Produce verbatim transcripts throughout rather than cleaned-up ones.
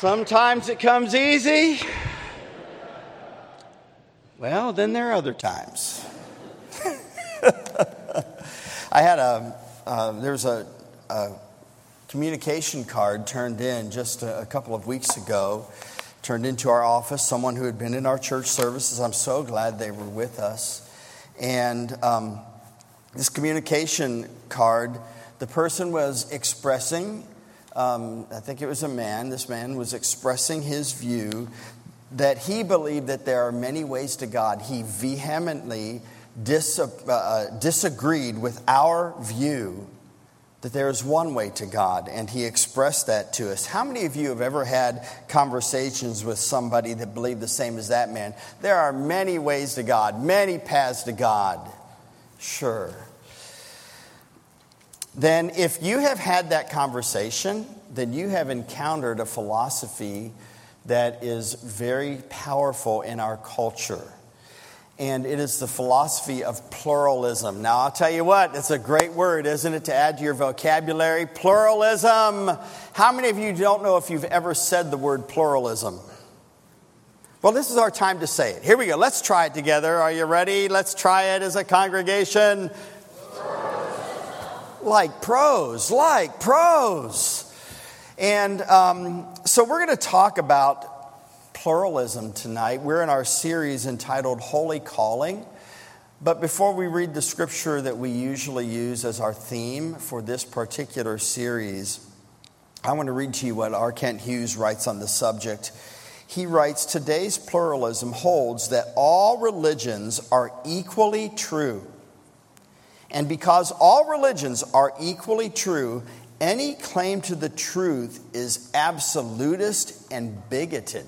Sometimes it comes easy. Well, then there are other times. I had a, uh, there was a, a communication card turned in just a, a couple of weeks ago, turned into our office, someone who had been in our church services. I'm so glad they were with us. And um, this communication card, the person was expressing, um, I think it was a man, this man was expressing his view that he believed that there are many ways to God. He vehemently dis- uh, disagreed with our view that there is one way to God, and he expressed that to us. How many of you have ever had conversations with somebody that believed the same as that man? There are many ways to God, many paths to God. Sure. Then if you have had that conversation, then you have encountered a philosophy that is very powerful in our culture. And it is the philosophy of pluralism. Now, I'll tell you what, it's a great word, isn't it, to add to your vocabulary? Pluralism. How many of you don't know if you've ever said the word pluralism? Well, this is our time to say it. Here we go. Let's try it together. Are you ready? Let's try it as a congregation. Like pros, like pros. And um, so we're going to talk about pluralism tonight. We're in our series entitled Holy Calling. But before we read the scripture that we usually use as our theme for this particular series, I want to read to you what R. Kent Hughes writes on the subject. He writes, "Today's pluralism holds that all religions are equally true. And because all religions are equally true, any claim to the truth is absolutist and bigoted."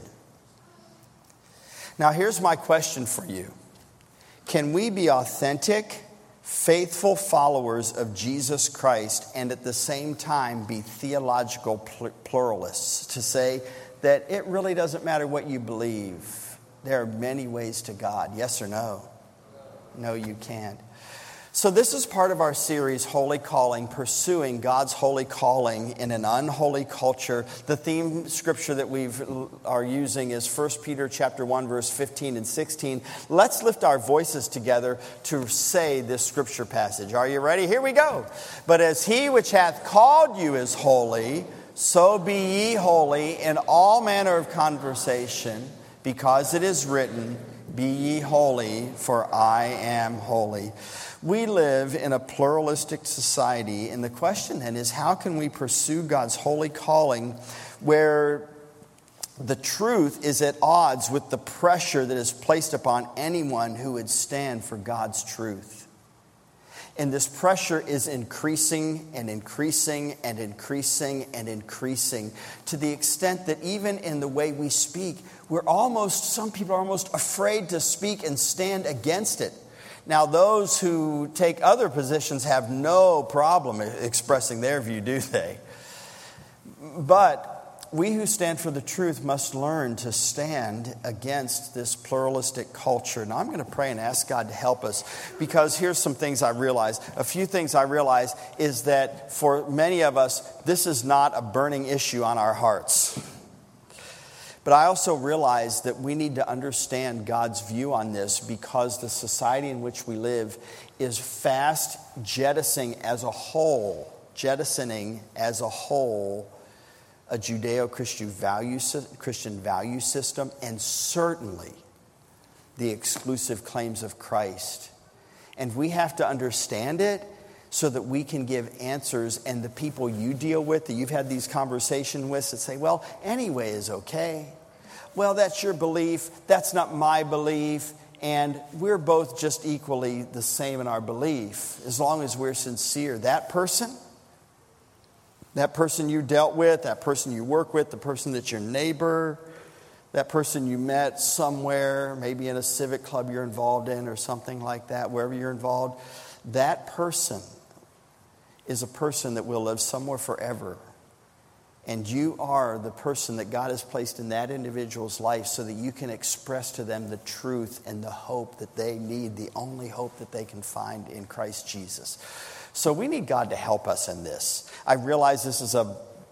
Now, here's my question for you. Can we be authentic, faithful followers of Jesus Christ and at the same time be theological pluralists? To say that it really doesn't matter what you believe. There are many ways to God. Yes or no? No, you can't. So this is part of our series, Holy Calling, pursuing God's holy calling in an unholy culture. The theme scripture that we are using is First Peter chapter one, verse fifteen and sixteen. Let's lift our voices together to say this scripture passage. Are you ready? Here we go. "But as he which hath called you is holy, so be ye holy in all manner of conversation, because it is written, Be ye holy, for I am holy." We live in a pluralistic society, and the question then is, how can we pursue God's holy calling where the truth is at odds with the pressure that is placed upon anyone who would stand for God's truth? And this pressure is increasing and increasing and increasing and increasing to the extent that even in the way we speak, we're almost, some people are almost afraid to speak and stand against it. Now, those who take other positions have no problem expressing their view, do they? But we who stand for the truth must learn to stand against this pluralistic culture. Now, I'm going to pray and ask God to help us, because here's some things I realize. A few things I realize is that for many of us, this is not a burning issue on our hearts. But I also realize that we need to understand God's view on this, because the society in which we live is fast jettisoning as a whole, jettisoning as a whole, a Judeo-Christian value, Christian value system, and certainly the exclusive claims of Christ. And we have to understand it so that we can give answers, and the people you deal with, that you've had these conversations with, that say, well, anyway is okay. Well, that's your belief. That's not my belief. And we're both just equally the same in our belief, as long as we're sincere. That person, that person you dealt with, that person you work with, the person that's your neighbor, that person you met somewhere, maybe in a civic club you're involved in or something like that, wherever you're involved, that person is a person that will live somewhere forever. And you are the person that God has placed in that individual's life so that you can express to them the truth and the hope that they need, the only hope that they can find in Christ Jesus. So we need God to help us in this. I realize this is a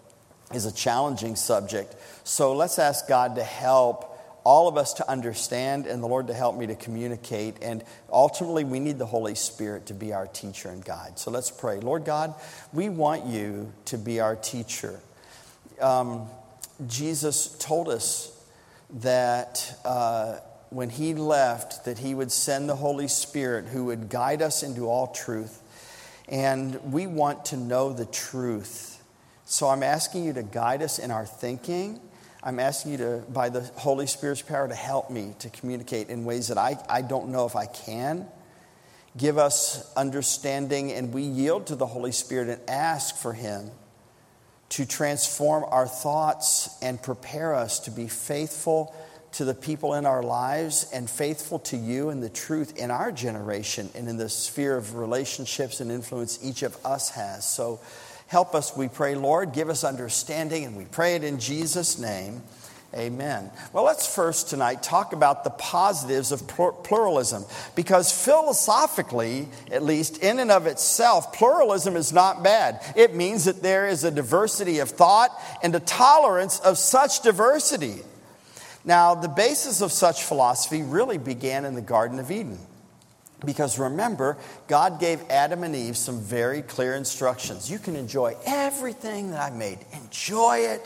is a challenging subject. So let's ask God to help all of us to understand and the Lord to help me to communicate. And ultimately, we need the Holy Spirit to be our teacher and guide. So let's pray. Lord God, we want you to be our teacher. Um, Jesus told us that uh, when he left, that he would send the Holy Spirit who would guide us into all truth. And we want to know the truth. So I'm asking you to guide us in our thinking. I'm asking you to, by the Holy Spirit's power, to help me to communicate in ways that I, I don't know if I can. Give us understanding, and we yield to the Holy Spirit and ask for him to transform our thoughts and prepare us to be faithful to the people in our lives and faithful to you and the truth in our generation and in the sphere of relationships and influence each of us has. So help us, we pray, Lord. Give us understanding, and we pray it in Jesus' name. Amen. Well, let's first tonight talk about the positives of pluralism, because philosophically, at least in and of itself, pluralism is not bad. It means that there is a diversity of thought and a tolerance of such diversity. Now, the basis of such philosophy really began in the Garden of Eden. Because remember, God gave Adam and Eve some very clear instructions. You can enjoy everything that I made. Enjoy it.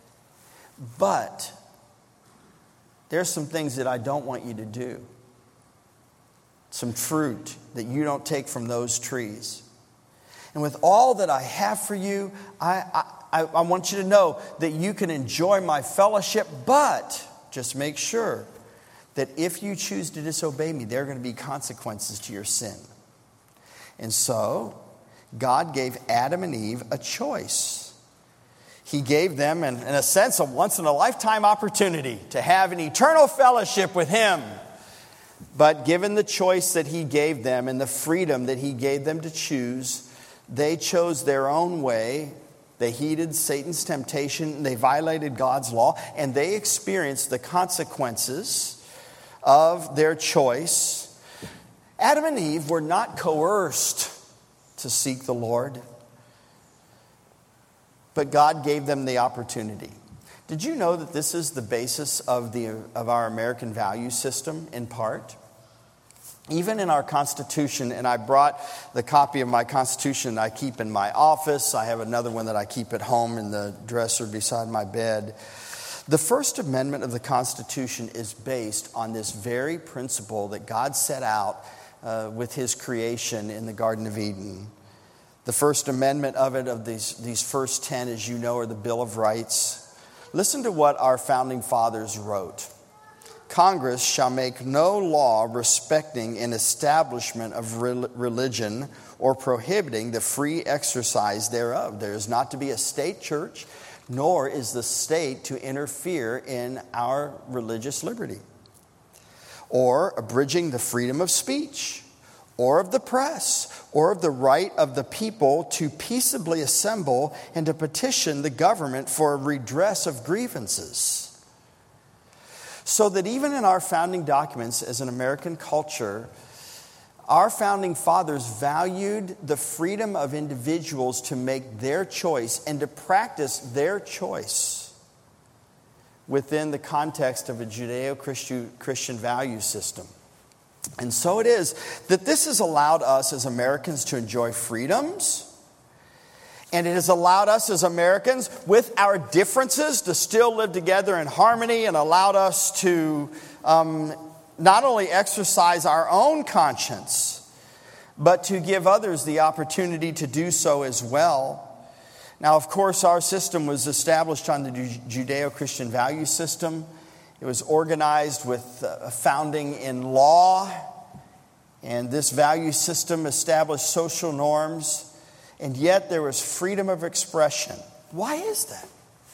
But there's some things that I don't want you to do. Some fruit that you don't take from those trees. And with all that I have for you, I, I, I want you to know that you can enjoy my fellowship, but just make sure that if you choose to disobey me, there are going to be consequences to your sin. And so, God gave Adam and Eve a choice. He gave them, in, in a sense, a once-in-a-lifetime opportunity to have an eternal fellowship with him. But given the choice that he gave them and the freedom that he gave them to choose, they chose their own way. They heeded Satan's temptation. They violated God's law. And they experienced the consequences of their choice. Adam and Eve were not coerced to seek the Lord, but God gave them the opportunity. Did you know that this is the basis of the of our American value system in part? Even in our Constitution, and I brought the copy of my Constitution I keep in my office. I have another one that I keep at home in the dresser beside my bed. The First Amendment of the Constitution is based on this very principle that God set out uh, with his creation in the Garden of Eden. The First Amendment of it, of these, these first ten, as you know, are the Bill of Rights. Listen to what our founding fathers wrote. Congress shall make no law respecting an establishment of religion or prohibiting the free exercise thereof. There is not to be a state church, nor is the state to interfere in our religious liberty, or abridging the freedom of speech, or of the press, or of the right of the people to peaceably assemble and to petition the government for a redress of grievances. So that even in our founding documents as an American culture, our founding fathers valued the freedom of individuals to make their choice and to practice their choice within the context of a Judeo-Christian value system. And so it is that this has allowed us as Americans to enjoy freedoms, and it has allowed us as Americans, with our differences, to still live together in harmony, and allowed us to um, not only exercise our own conscience, but to give others the opportunity to do so as well. Now, of course, our system was established on the Judeo-Christian value system. It was organized with a founding in law, and this value system established social norms, and yet there was freedom of expression. Why is that?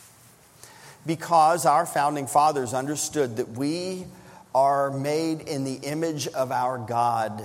Because our founding fathers understood that we are made in the image of our God.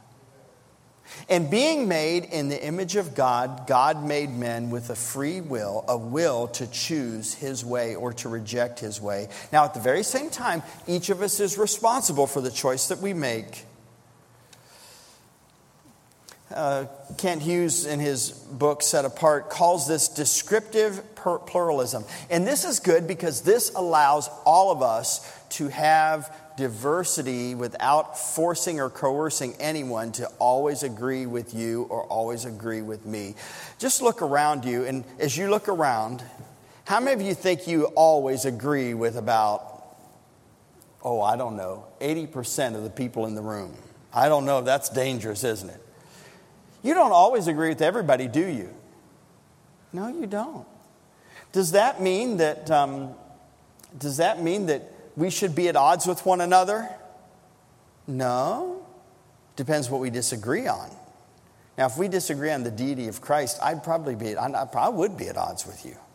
And being made in the image of God, God made men with a free will, a will to choose his way or to reject his way. Now, at the very same time, each of us is responsible for the choice that we make. uh, Kent Hughes, in his book Set Apart, calls this descriptive pluralism. And this is good because this allows all of us to have diversity without forcing or coercing anyone to always agree with you or always agree with me. Just look around you, and as you look around, how many of you think you always agree with about, oh, I don't know, eighty percent of the people in the room? I don't know, that's dangerous, isn't it? You don't always agree with everybody, do you? No, you don't. Does that mean that, um, does that mean that we should be at odds with one another? No. Depends what we disagree on. Now, if we disagree on the deity of Christ, I'd probably be, I probably would be at odds with you.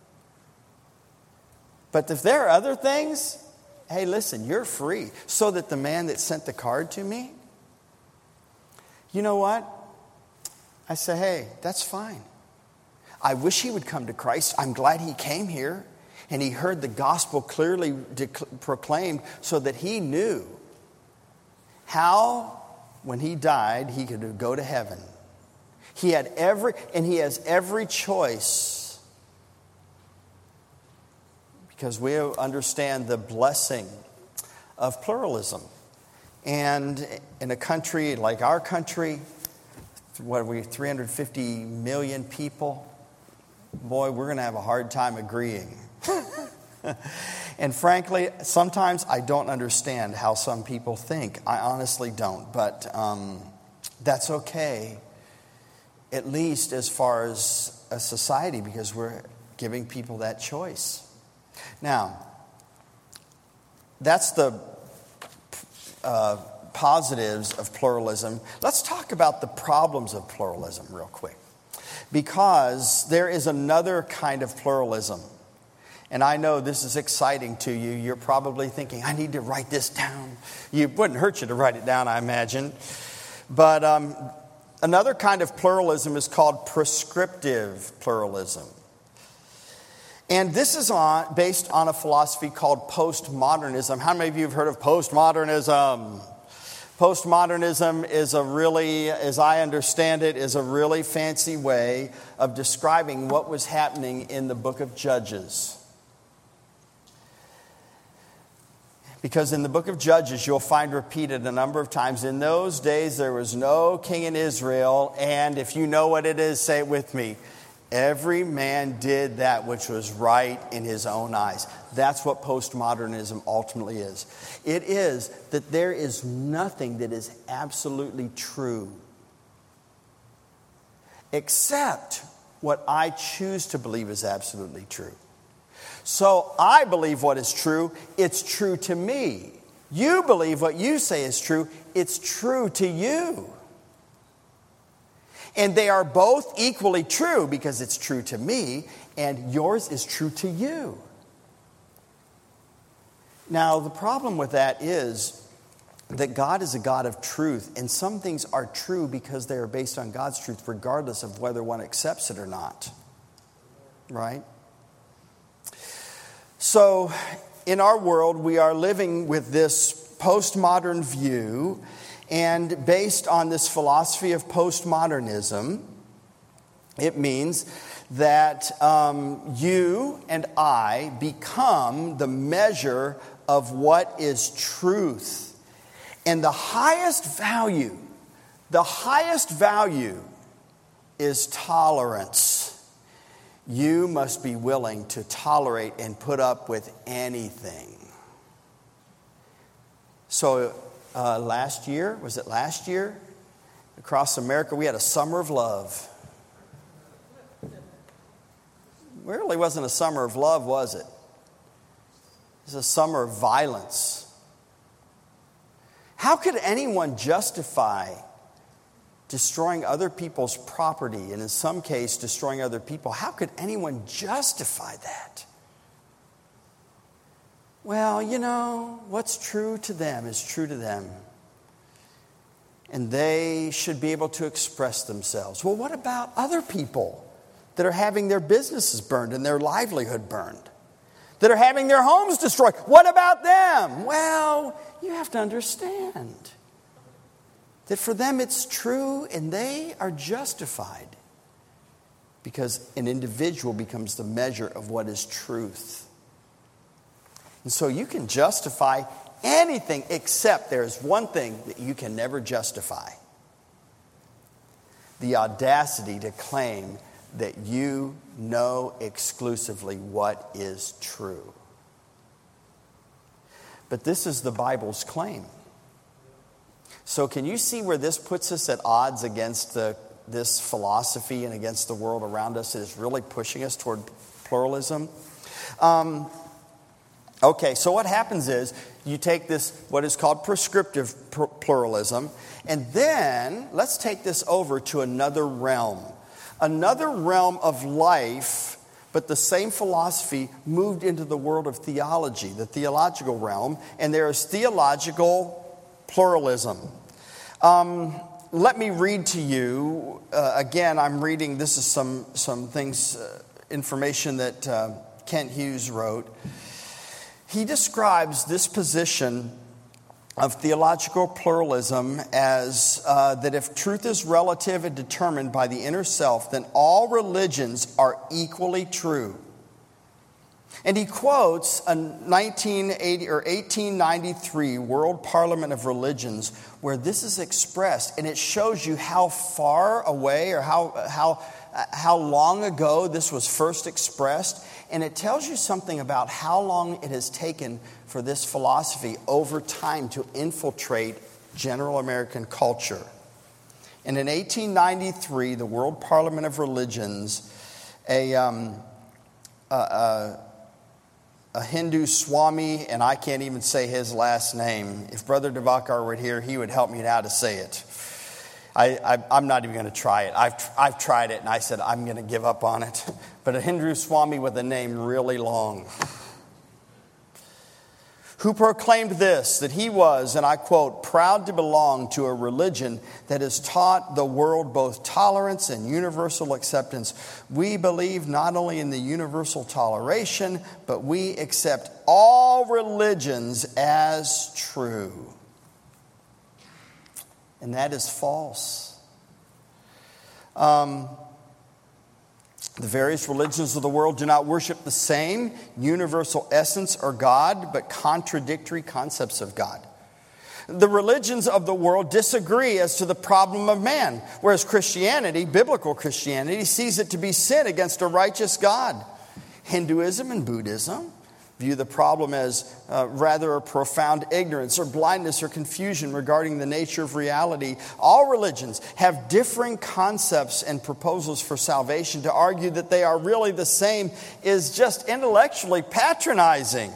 But if there are other things, hey, listen, you're free. So that the man that sent the card to me, you know what? I say, hey, that's fine. I wish he would come to Christ. I'm glad he came here. And he heard the gospel clearly dec- proclaimed so that he knew how, when he died, he could go to heaven. He had every, and he has every choice because we understand the blessing of pluralism. And in a country like our country, what are we, three hundred fifty million people? Boy, we're going to have a hard time agreeing. And frankly, sometimes I don't understand how some people think. I honestly don't. But um, that's okay, at least as far as a society, because we're giving people that choice. Now, that's the uh, positives of pluralism. Let's talk about the problems of pluralism real quick. Because there is another kind of pluralism. And I know this is exciting to you. You're probably thinking, I need to write this down. It wouldn't hurt you to write it down, I imagine. But um, another kind of pluralism is called prescriptive pluralism. And this is on, based on a philosophy called postmodernism. How many of you have heard of postmodernism? Postmodernism is a really, as I understand it, is a really fancy way of describing what was happening in the book of Judges. Because in the book of Judges, you'll find repeated a number of times, in those days there was no king in Israel, and if you know what it is, say it with me. Every man did that which was right in his own eyes. That's what postmodernism ultimately is. It is that there is nothing that is absolutely true except what I choose to believe is absolutely true. So I believe what is true, it's true to me. You believe what you say is true, it's true to you. And they are both equally true because it's true to me and yours is true to you. Now, the problem with that is that God is a God of truth, and some things are true because they are based on God's truth, regardless of whether one accepts it or not. Right? So, in our world, we are living with this postmodern view, and based on this philosophy of postmodernism, it means that um, you and I become the measure of what is truth. And the highest value, the highest value is tolerance. You must be willing to tolerate and put up with anything. So uh, last year, was it last year? Across America, we had a summer of love. It really wasn't a summer of love, was it? It was a summer of violence. How could anyone justify destroying other people's property, and in some case, destroying other people? How could anyone justify that? Well, you know, what's true to them is true to them. And they should be able to express themselves. Well, what about other people that are having their businesses burned and their livelihood burned? That are having their homes destroyed? What about them? Well, you have to understand. that for them it's true and they are justified because an individual becomes the measure of what is truth. And so you can justify anything except there's one thing that you can never justify: the audacity to claim that you know exclusively what is true. But this is the Bible's claim. So can you see where this puts us at odds against the, this philosophy and against the world around us that is really pushing us toward pluralism? Um, okay, so what happens is you take this, what is called prescriptive pluralism, and then let's take this over to another realm. Another realm of life, but the same philosophy moved into the world of theology, the theological realm, and there is theological pluralism. Um, let me read to you, uh, again, I'm reading, this is some, some things, uh, information that uh, Kent Hughes wrote. He describes this position of theological pluralism as uh, that if truth is relative and determined by the inner self, then all religions are equally true. And he quotes a nineteen eighty or eighteen ninety-three World Parliament of Religions where this is expressed, and it shows you how far away or how how how long ago this was first expressed, and it tells you something about how long it has taken for this philosophy over time to infiltrate general American culture. And in eighteen ninety-three, the World Parliament of Religions, a um, a, a A Hindu Swami, and I can't even say his last name. If Brother Devakar were here, he would help me now to say it. I, I, I'm not even going to try it. I've, I've tried it, and I said, I'm going to give up on it. But a Hindu Swami with a name really long, who proclaimed this, that he was, and I quote, proud to belong to a religion that has taught the world both tolerance and universal acceptance. We believe not only in the universal toleration, but we accept all religions as true. And that is false. Um... The various religions of the world do not worship the same universal essence or God, but contradictory concepts of God. The religions of the world disagree as to the problem of man, whereas Christianity, biblical Christianity, sees it to be sin against a righteous God. Hinduism and Buddhism view the problem as uh, rather a profound ignorance or blindness or confusion regarding the nature of reality. All religions have differing concepts and proposals for salvation. To argue that they are really the same is just intellectually patronizing.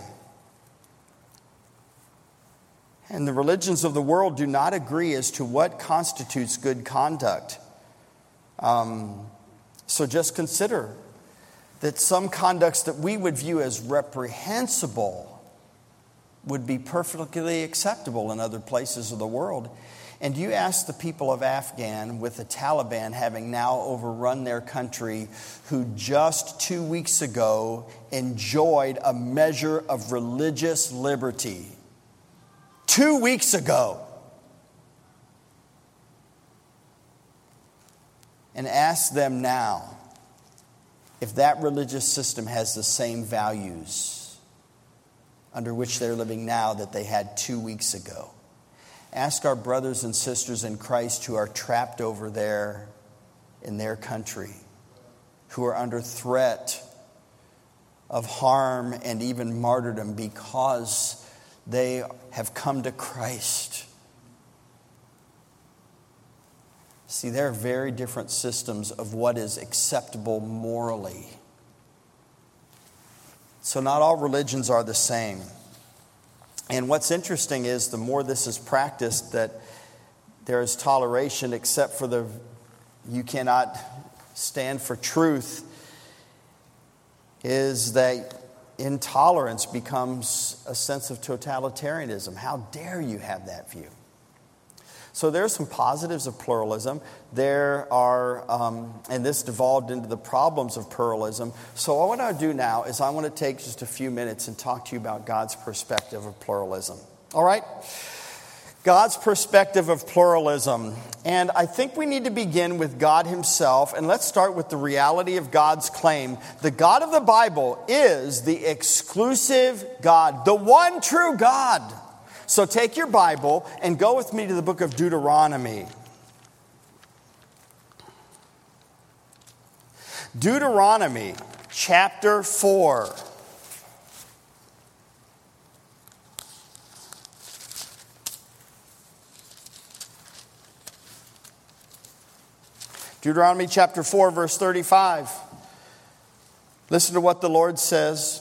And the religions of the world do not agree as to what constitutes good conduct. Um, so just consider that some conducts that we would view as reprehensible would be perfectly acceptable in other places of the world. And you ask the people of Afghan, with the Taliban having now overrun their country, who just two weeks ago enjoyed a measure of religious liberty. Two weeks ago. And ask them now if that religious system has the same values under which they're living now that they had two weeks ago. Ask our brothers and sisters in Christ who are trapped over there in their country, who are under threat of harm and even martyrdom because they have come to Christ. See, there are very different systems of what is acceptable morally. So not all religions are the same. And what's interesting is the more this is practiced, that there is toleration except for the you cannot stand for truth, is that intolerance becomes a sense of totalitarianism. How dare you have that view? So there are some positives of pluralism. There are, um, and this devolved into the problems of pluralism. So what I want to do now is I want to take just a few minutes and talk to you about God's perspective of pluralism. All right? God's perspective of pluralism. And I think we need to begin with God himself. And let's start with the reality of God's claim. The God of the Bible is the exclusive God, the one true God. So take your Bible and go with me to the book of Deuteronomy. Deuteronomy chapter four. Deuteronomy chapter four, verse thirty-five. Listen to what the Lord says.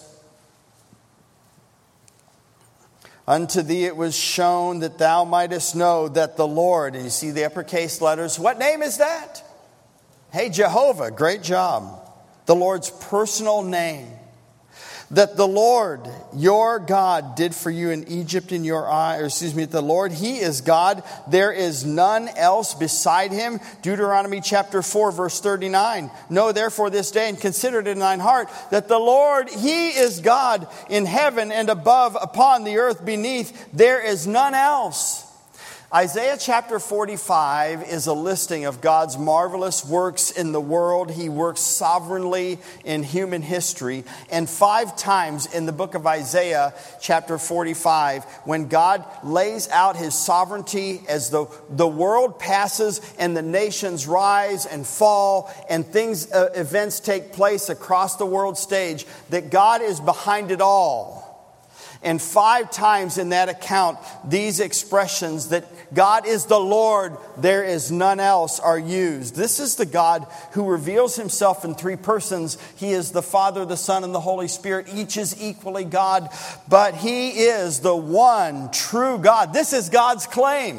Unto thee it was shown that thou mightest know that the Lord, and you see the uppercase letters, what name is that? Hey, Jehovah, great job. The Lord's personal name. That the Lord, your God, did for you in Egypt in your eye, or excuse me, the Lord, he is God. There is none else beside him. Deuteronomy chapter four, verse thirty-nine. Know therefore this day and consider it in thine heart that the Lord, he is God in heaven and above, upon the earth beneath. There is none else. Isaiah chapter forty-five is a listing of God's marvelous works in the world. He works sovereignly in human history. And five times in the book of Isaiah chapter forty-five, when God lays out his sovereignty as the, the world passes and the nations rise and fall and things, uh, events take place across the world stage, that God is behind it all. And five times in that account, these expressions that God is the Lord, there is none else, are used. This is the God who reveals himself in three persons. He is the Father, the Son, and the Holy Spirit. Each is equally God, but he is the one true God. This is God's claim.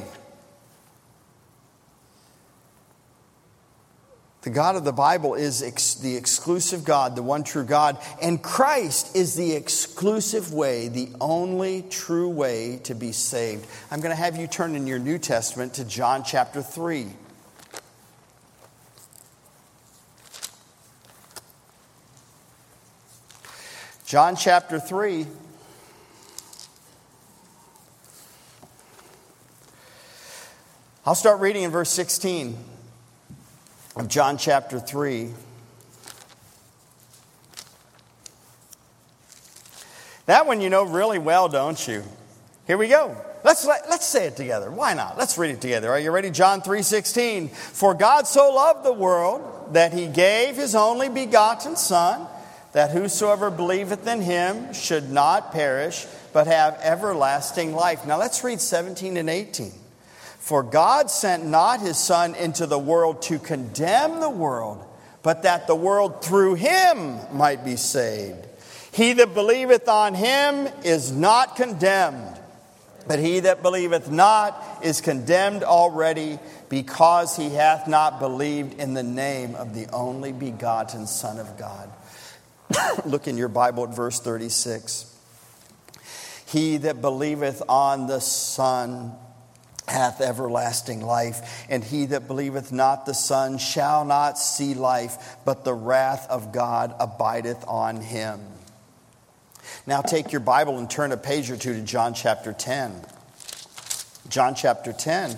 The God of the Bible is ex- the exclusive God, the one true God. And Christ is the exclusive way, the only true way to be saved. I'm going to have you turn in your New Testament to John chapter three. John chapter three. I'll start reading in verse sixteen. Of John chapter three. That one you know really well, don't you? Here we go. Let's let's say it together. Why not? Let's read it together. Are you ready? John three sixteen. For God so loved the world that he gave his only begotten Son, that whosoever believeth in him should not perish, but have everlasting life. Now let's read seventeen and eighteen. For God sent not his Son into the world to condemn the world, but that the world through him might be saved. He that believeth on him is not condemned, but he that believeth not is condemned already, because he hath not believed in the name of the only begotten Son of God. Look in your Bible at verse thirty-six. He that believeth on the Son hath everlasting life, and he that believeth not the Son shall not see life, but the wrath of God abideth on him. Now take your Bible and turn a page or two to John chapter ten. John chapter ten.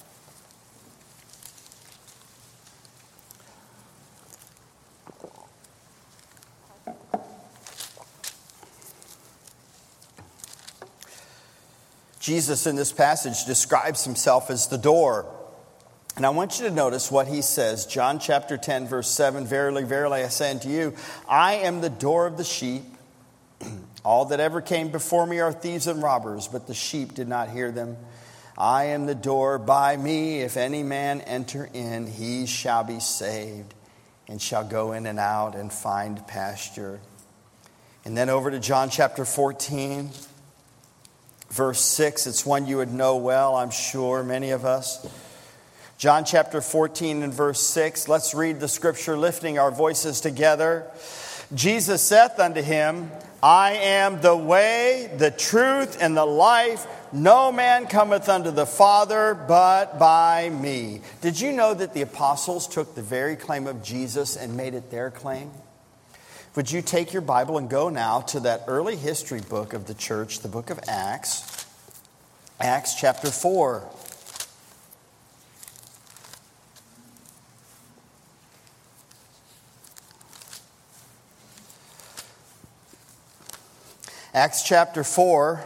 Jesus in this passage describes himself as the door. And I want you to notice what he says. John chapter ten, verse seven. Verily, verily, I say unto you, I am the door of the sheep. All that ever came before me are thieves and robbers, but the sheep did not hear them. I am the door. By me, if any man enter in, he shall be saved, and shall go in and out and find pasture. And then over to John chapter fourteen. Verse six, it's one you would know well, I'm sure, many of us. John chapter fourteen and verse six. Let's read the scripture, lifting our voices together. Jesus saith unto him, I am the way, the truth, and the life. No man cometh unto the Father but by me. Did you know that the apostles took the very claim of Jesus and made it their claim? Would you take your Bible and go now to that early history book of the church, the book of Acts. Acts chapter four. Acts chapter four.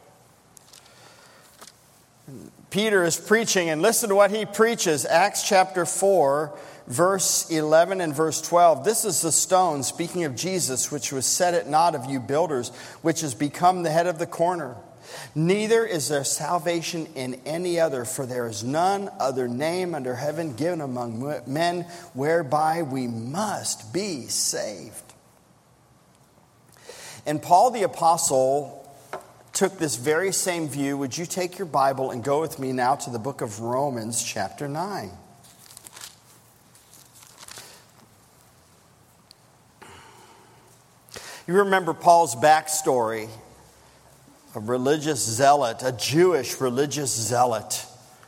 Peter is preaching, and listen to what he preaches. Acts chapter four, verse eleven and verse twelve. This is the stone, speaking of Jesus, which was set at naught of you builders, which has become the head of the corner. Neither is there salvation in any other, for there is none other name under heaven given among men whereby we must be saved. And Paul the Apostle took this very same view. Would you take your Bible and go with me now to the book of Romans chapter nine? You remember Paul's backstory. A religious zealot, a Jewish religious zealot.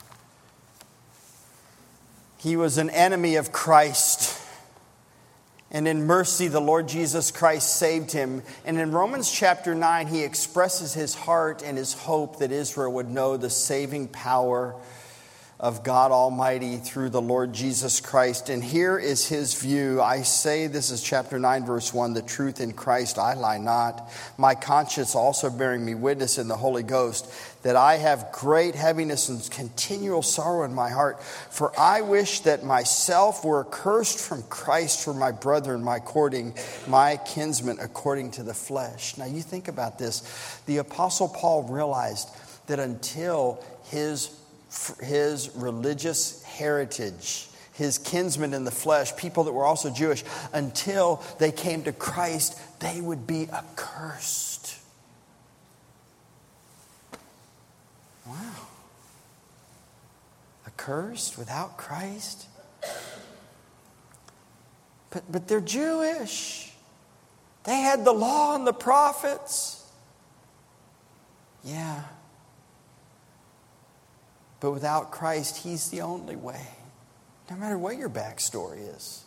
He was an enemy of Christ. And in mercy, the Lord Jesus Christ saved him. And in Romans chapter nine, he expresses his heart and his hope that Israel would know the saving power of God Almighty through the Lord Jesus Christ. And here is his view. I say, this is chapter nine, verse one, the truth in Christ, I lie not. My conscience also bearing me witness in the Holy Ghost, that I have great heaviness and continual sorrow in my heart. For I wish that myself were accursed from Christ for my brethren, my according, my kinsmen according to the flesh. Now you think about this. The Apostle Paul realized that until his his religious heritage, his kinsmen in the flesh, people that were also Jewish, until they came to Christ, they would be accursed. Wow. Accursed without Christ? But, but they're Jewish. They had the law and the prophets. Yeah. But without Christ, He's the only way. No matter what your backstory is.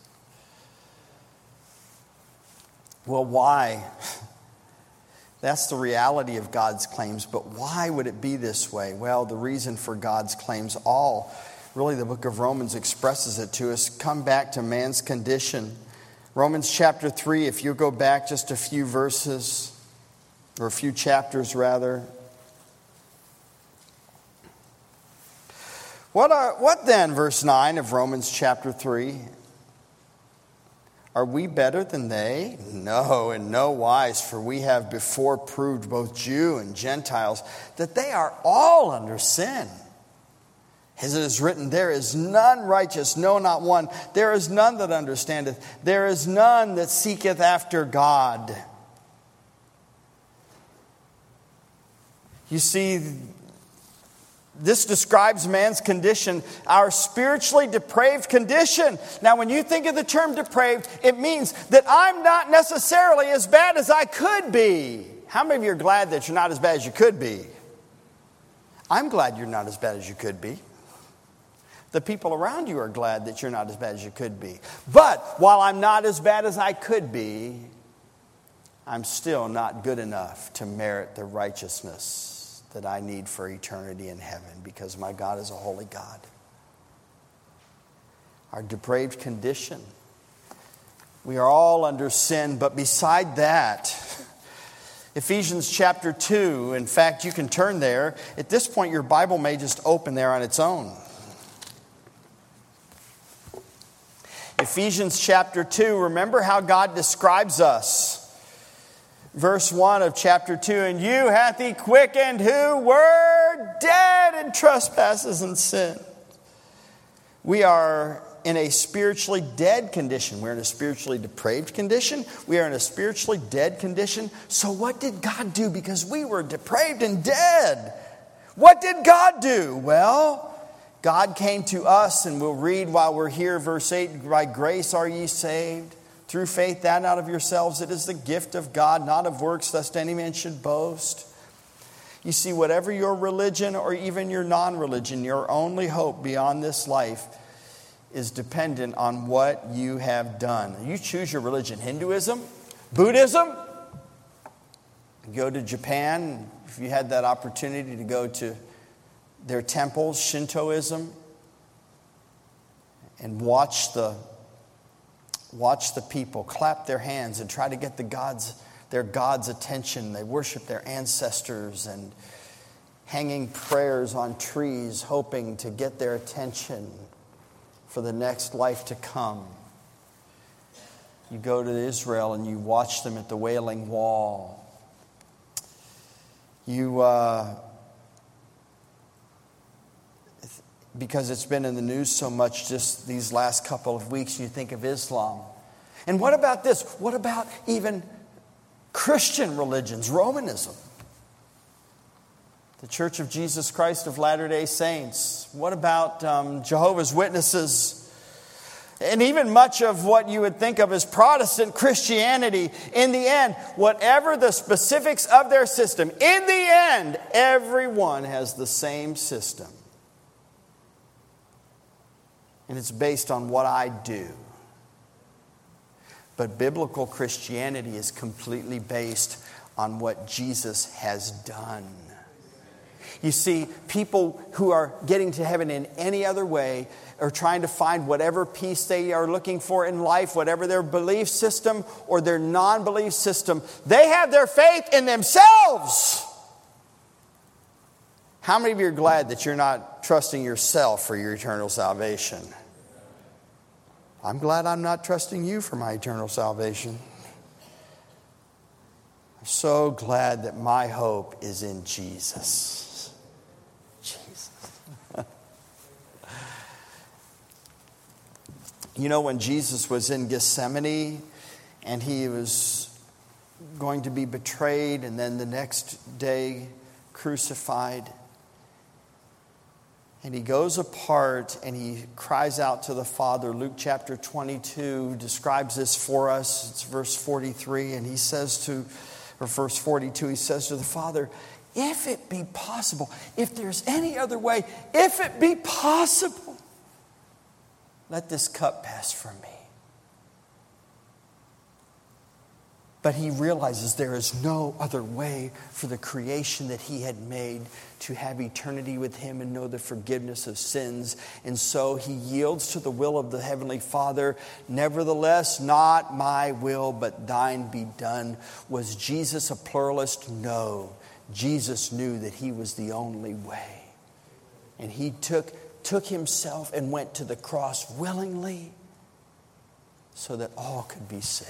Well, why? That's the reality of God's claims. But why would it be this way? Well, the reason for God's claims, all, really the book of Romans expresses it to us. Come back to man's condition. Romans chapter three, if you go back just a few verses, or a few chapters rather. What are what then, verse nine of Romans chapter three? Are we better than they? No, in no wise, for we have before proved both Jew and Gentiles that they are all under sin. As it is written, there is none righteous, no, not one. There is none that understandeth. There is none that seeketh after God. You see, this describes man's condition, our spiritually depraved condition. Now, when you think of the term depraved, it means that I'm not necessarily as bad as I could be. How many of you are glad that you're not as bad as you could be? I'm glad you're not as bad as you could be. The people around you are glad that you're not as bad as you could be. But while I'm not as bad as I could be, I'm still not good enough to merit the righteousness that I need for eternity in heaven, because my God is a holy God. Our depraved condition. We are all under sin, but beside that, Ephesians chapter two, in fact, you can turn there. At this point, your Bible may just open there on its own. Ephesians chapter two, remember how God describes us. Verse one of chapter two, and you hath He quickened who were dead in trespasses and sin. We are in a spiritually dead condition. We're in a spiritually depraved condition. We are in a spiritually dead condition. So what did God do? Because we were depraved and dead. What did God do? Well, God came to us, and we'll read while we're here, verse eight, by grace are ye saved. Through faith, that not of yourselves, it is the gift of God, not of works, lest any man should boast. You see, whatever your religion or even your non-religion, your only hope beyond this life is dependent on what you have done. You choose your religion, Hinduism, Buddhism. Go to Japan. If you had that opportunity to go to their temples, Shintoism, and watch the watch the people clap their hands and try to get the gods, their gods' attention. They worship their ancestors and hanging prayers on trees, hoping to get their attention for the next life to come. You go to Israel and you watch them at the Wailing Wall. You, uh, because it's been in the news so much just these last couple of weeks, you think of Islam. And what about this? What about even Christian religions, Romanism? The Church of Jesus Christ of Latter-day Saints. What about um, Jehovah's Witnesses? And even much of what you would think of as Protestant Christianity. In the end, whatever the specifics of their system, in the end, everyone has the same system. And it's based on what I do. But biblical Christianity is completely based on what Jesus has done. You see, people who are getting to heaven in any other way are trying to find whatever peace they are looking for in life, whatever their belief system or their non-belief system. They have their faith in themselves. How many of you are glad that you're not trusting yourself for your eternal salvation? I'm glad I'm not trusting you for my eternal salvation. I'm so glad that my hope is in Jesus. You know, when Jesus was in Gethsemane and he was going to be betrayed and then the next day crucified, and he goes apart and he cries out to the Father. Luke chapter twenty-two describes this for us. It's verse forty-three, and he says to, or verse forty-two, he says to the Father, if it be possible, if there's any other way, if it be possible, let this cup pass from me. But he realizes there is no other way for the creation that he had made to have eternity with him and know the forgiveness of sins. And so he yields to the will of the Heavenly Father. Nevertheless, not my will, but thine be done. Was Jesus a pluralist? No. Jesus knew that he was the only way. And he took, took himself and went to the cross willingly so that all could be saved.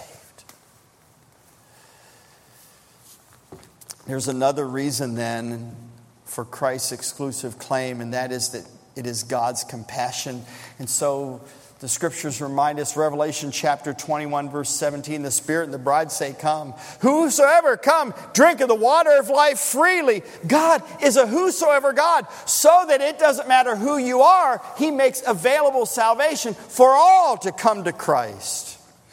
There's another reason then for Christ's exclusive claim, and that is that it is God's compassion. And so the scriptures remind us, Revelation chapter twenty-one, verse seventeen, the Spirit and the bride say, come. Whosoever come, drink of the water of life freely. God is a whosoever God, so that it doesn't matter who you are. He makes available salvation for all to come to Christ.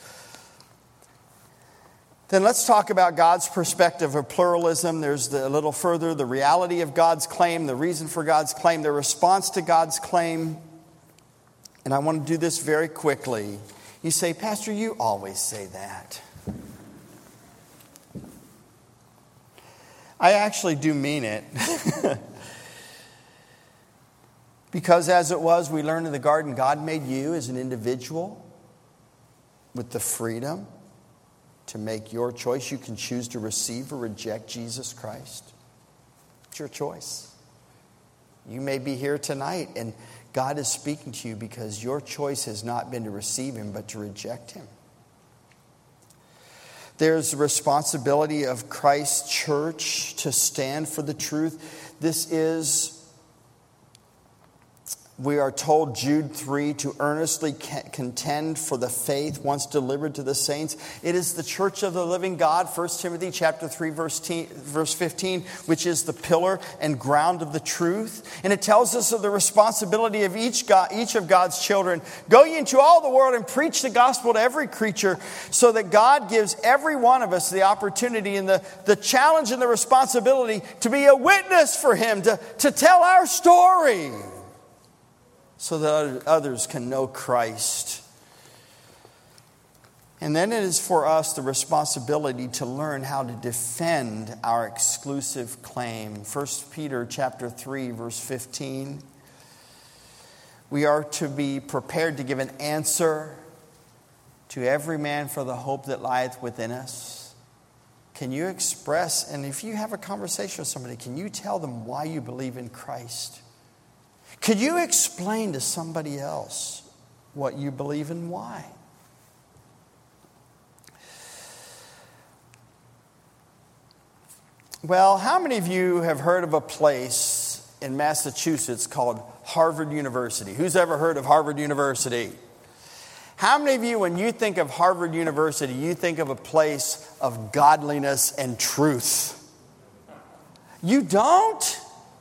Then let's talk about God's perspective of pluralism. There's the, a little further, the reality of God's claim, the reason for God's claim, the response to God's claim. And I want to do this very quickly. You say, Pastor, you always say that. I actually do mean it. Because as it was, we learned in the garden, God made you as an individual with the freedom to make your choice. You can choose to receive or reject Jesus Christ. It's your choice. You may be here tonight and God is speaking to you because your choice has not been to receive Him, but to reject Him. There's the responsibility of Christ's church to stand for the truth. This is, we are told, Jude three, to earnestly contend for the faith once delivered to the saints. It is the church of the living God, First Timothy chapter three, verse fifteen, which is the pillar and ground of the truth. And it tells us of the responsibility of each, God, each of God's children. Go ye into all the world and preach the gospel to every creature, so that God gives every one of us the opportunity and the, the challenge and the responsibility to be a witness for Him, to, to tell our story, so that others can know Christ. And then it is for us the responsibility to learn how to defend our exclusive claim. First Peter chapter three, verse fifteen. We are to be prepared to give an answer to every man for the hope that lieth within us. Can you express, and if you have a conversation with somebody, can you tell them why you believe in Christ? Could you explain to somebody else what you believe and why? Well, how many of you have heard of a place in Massachusetts called Harvard University? Who's ever heard of Harvard University? How many of you, when you think of Harvard University, you think of a place of godliness and truth? You don't?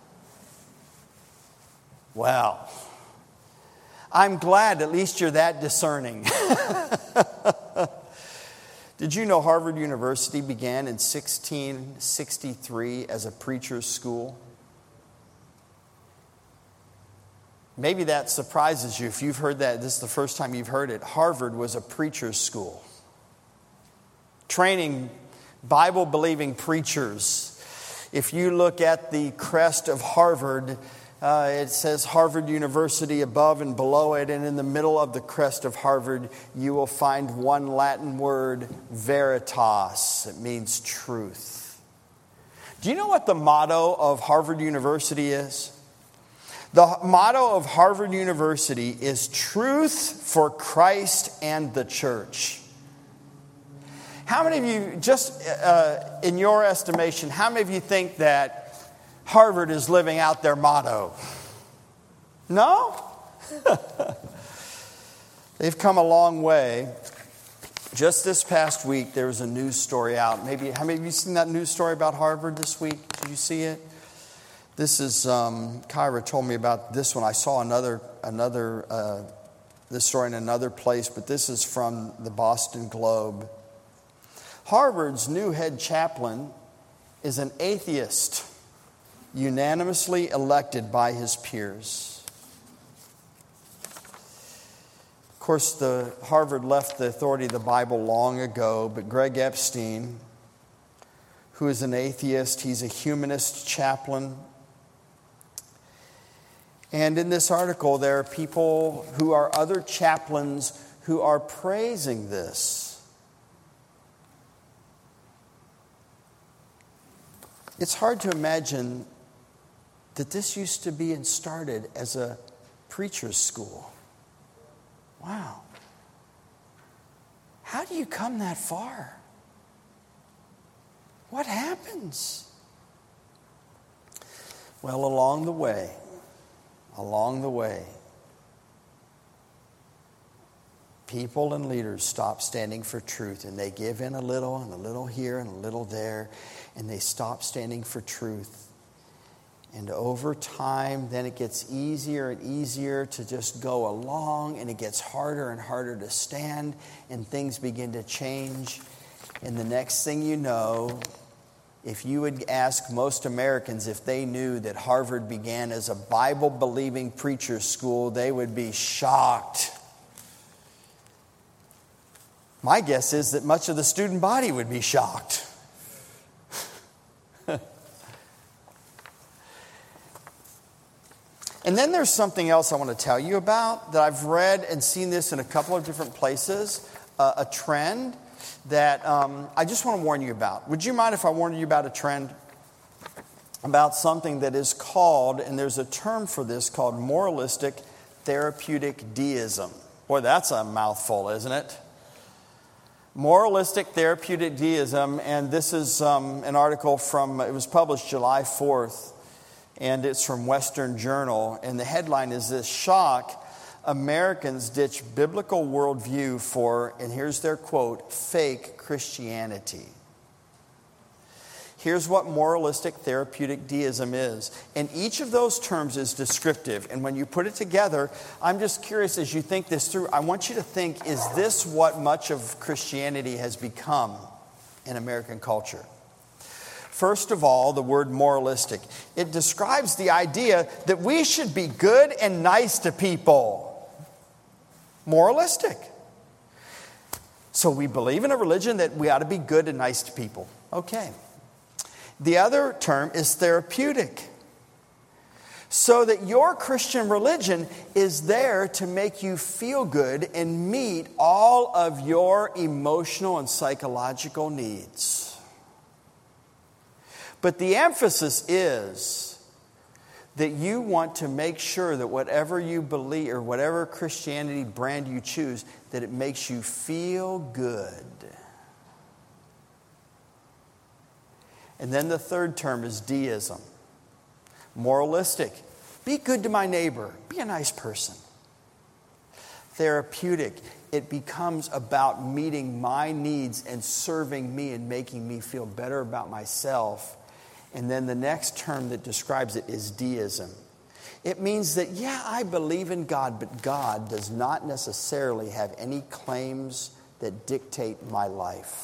Well, I'm glad at least you're that discerning. Did you know Harvard University began in sixteen sixty-three as a preacher's school? Maybe that surprises you if you've heard that. This is the first time you've heard it. Harvard was a preacher's school, training Bible-believing preachers. If you look at the crest of Harvard, uh, it says Harvard University above and below it, and in the middle of the crest of Harvard, you will find one Latin word, veritas. It means truth. Do you know what the motto of Harvard University is? The motto of Harvard University is truth for Christ and the church. How many of you, just uh, in your estimation, how many of you think that Harvard is living out their motto? No? They've come a long way. Just this past week, there was a news story out. Maybe, how many of you seen that news story about Harvard this week? Did you see it? This is, um, Kyra told me about this one. I saw another, another, uh, this story in another place, but this is from the Boston Globe. Harvard's new head chaplain is an atheist, unanimously elected by his peers. Of course, the Harvard left the authority of the Bible long ago, but Greg Epstein, who is an atheist, he's a humanist chaplain. And in this article, there are people who are other chaplains who are praising this. It's hard to imagine that this used to be and started as a preacher's school. Wow. How do you come that far? What happens? Well, along the way, along the way, people and leaders stop standing for truth, and they give in a little and a little here and a little there, and they stop standing for truth. And over time, then it gets easier and easier to just go along, and it gets harder and harder to stand, and things begin to change. And the next thing you know, if you would ask most Americans if they knew that Harvard began as a Bible-believing preacher's school, they would be shocked. My guess is that much of the student body would be shocked. And then there's something else I want to tell you about that I've read and seen this in a couple of different places, uh, a trend that um, I just want to warn you about. Would you mind if I warned you about a trend? About something that is called, and there's a term for this called moralistic therapeutic deism. Boy, that's a mouthful, isn't it? Moralistic therapeutic deism, and this is um, an article from, it was published July fourth, and it's from Western Journal, and the headline is this: shock, Americans ditch biblical worldview for, and here's their quote, fake Christianity. Here's what moralistic therapeutic deism is. And each of those terms is descriptive. And when you put it together, I'm just curious as you think this through, I want you to think, is this what much of Christianity has become in American culture? First of all, the word moralistic. It describes the idea that we should be good and nice to people. Moralistic. So we believe in a religion that we ought to be good and nice to people. Okay. The other term is therapeutic. So that your Christian religion is there to make you feel good and meet all of your emotional and psychological needs. But the emphasis is that you want to make sure that whatever you believe or whatever Christianity brand you choose, that it makes you feel good. And then the third term is deism. Moralistic. Be good to my neighbor. Be a nice person. Therapeutic. It becomes about meeting my needs and serving me and making me feel better about myself. And then the next term that describes it is deism. It means that, yeah, I believe in God, but God does not necessarily have any claims that dictate my life.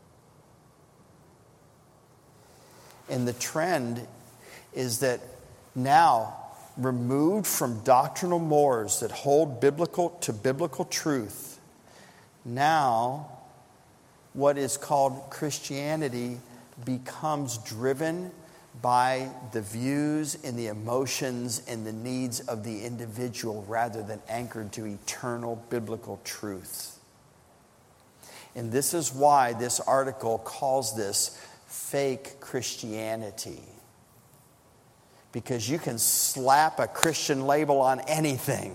And the trend is that now, removed from doctrinal mores that hold biblical to biblical truth, now what is called Christianity becomes driven by the views and the emotions and the needs of the individual rather than anchored to eternal biblical truth. And this is why this article calls this fake Christianity. Because you can slap a Christian label on anything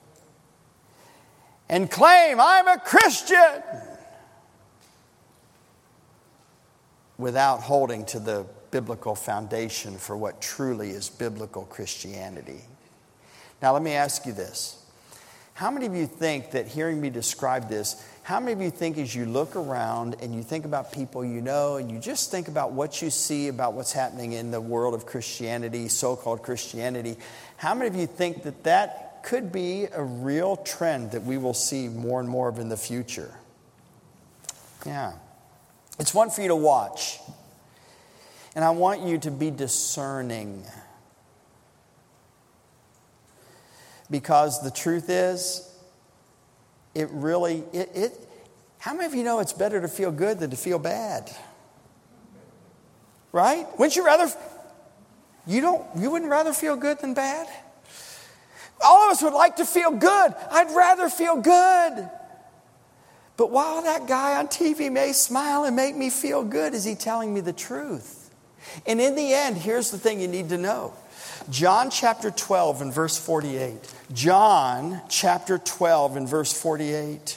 and claim, I'm a Christian, without holding to the biblical foundation for what truly is biblical Christianity. Now let me ask you this. How many of you think that hearing me describe this, how many of you think as you look around and you think about people you know and you just think about what you see about what's happening in the world of Christianity, so-called Christianity, how many of you think that that could be a real trend that we will see more and more of in the future? Yeah. It's one for you to watch. And I want you to be discerning. Because the truth is, it really, it, it, how many of you know it's better to feel good than to feel bad? Right? Wouldn't you rather, you don't, you wouldn't rather feel good than bad? All of us would like to feel good. I'd rather feel good. But while that guy on T V may smile and make me feel good, is he telling me the truth? And in the end, here's the thing you need to know. John chapter twelve and verse forty-eight. John chapter twelve and verse forty-eight.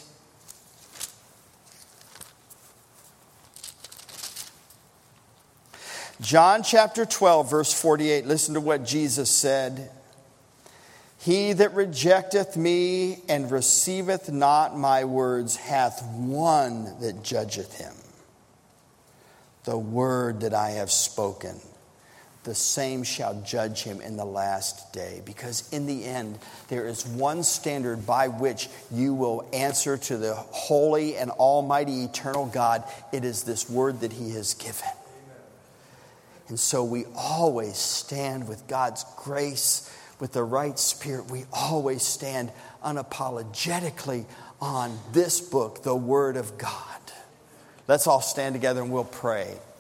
John chapter twelve verse forty-eight. Listen to what Jesus said. He that rejecteth me and receiveth not my words hath one that judgeth him. The word that I have spoken, the same shall judge him in the last day. Because in the end, there is one standard by which you will answer to the holy and almighty eternal God. It is this word that he has given. And so we always stand with God's grace, with the right spirit. We always stand unapologetically on this book, the Word of God. Let's all stand together and we'll pray.